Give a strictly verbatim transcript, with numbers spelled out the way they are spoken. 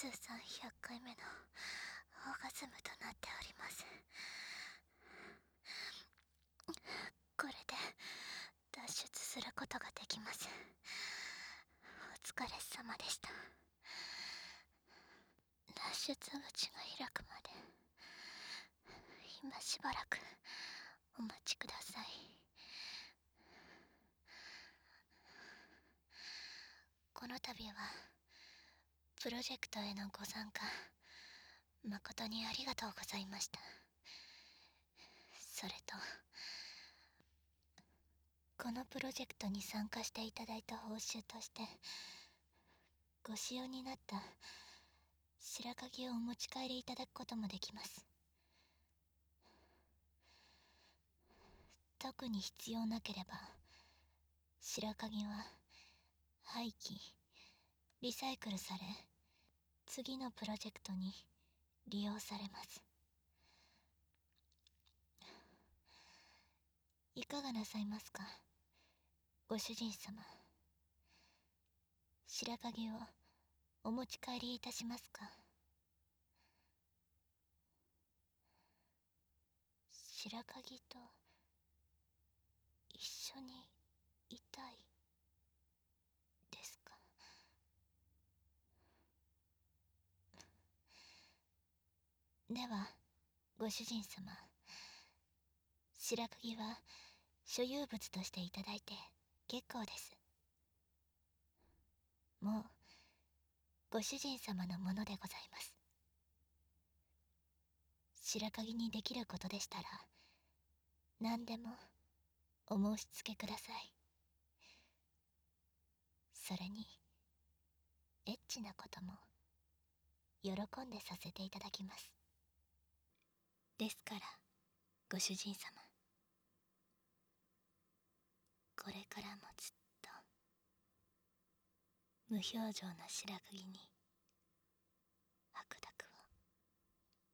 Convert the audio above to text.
通算ひゃっかいめのオーガズムとなっております。これで脱出することができます。お疲れ様でした。脱出口が開くまで今しばらくお待ちください。この度はプロジェクトへのご参加誠にありがとうございました。それとこのプロジェクトに参加していただいた報酬としてご使用になった白鍵をお持ち帰りいただくこともできます。特に必要なければ白鍵は廃棄リサイクルされ次のプロジェクトに利用されます。いかがなさいますか、ご主人様。白鍵をお持ち帰りいたしますか。白鍵と一緒にいたいですか。ではご主人様、白鍵は所有物としていただいて結構です。もうご主人様のものでございます。白鍵にできることでしたら何でもお申し付けください。それにエッチなことも喜んでさせていただきます。ですからご主人様、これからもずっと無表情な白釘に